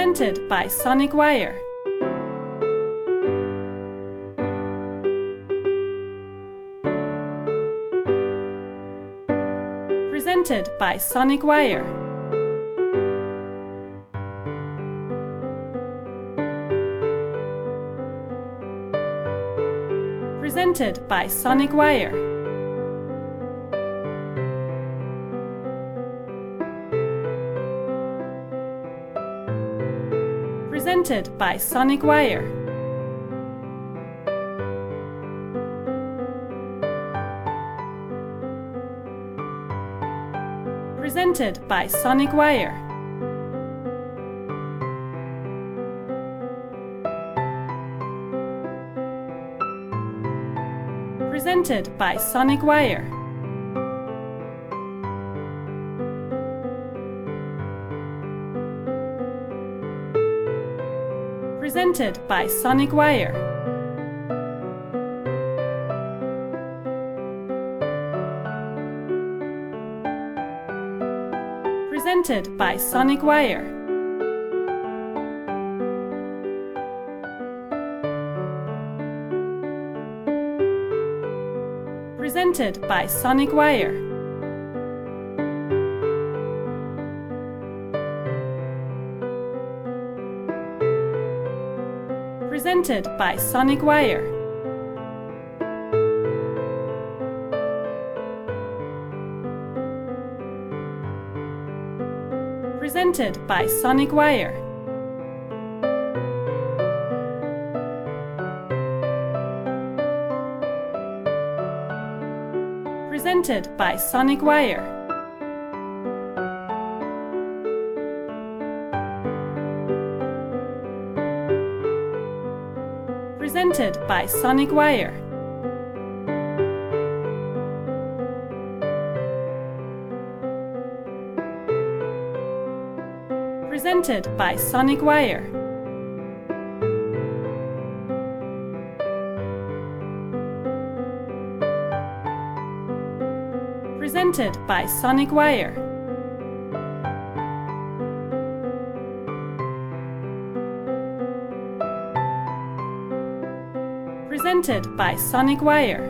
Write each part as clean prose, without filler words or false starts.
Presented by Sonic Wire. Presented by Sonic Wire. Presented by Sonic Wire. Presented by Sonic Wire. Presented by Sonic Wire. Presented by Sonic Wire. Presented by Sonic Wire. Presented by Sonic Wire. Presented by Sonic Wire. Presented by Sonic Wire. Presented by Sonic Wire. Presented by Sonic Wire. Presented by Sonic Wire. Presented by Sonic Wire. Presented by Sonic Wire. Presented by Sonic Wire.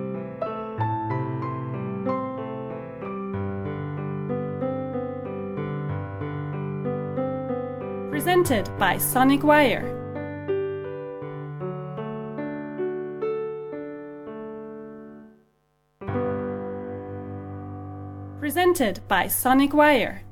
Presented by Sonic Wire. Presented by Sonic Wire.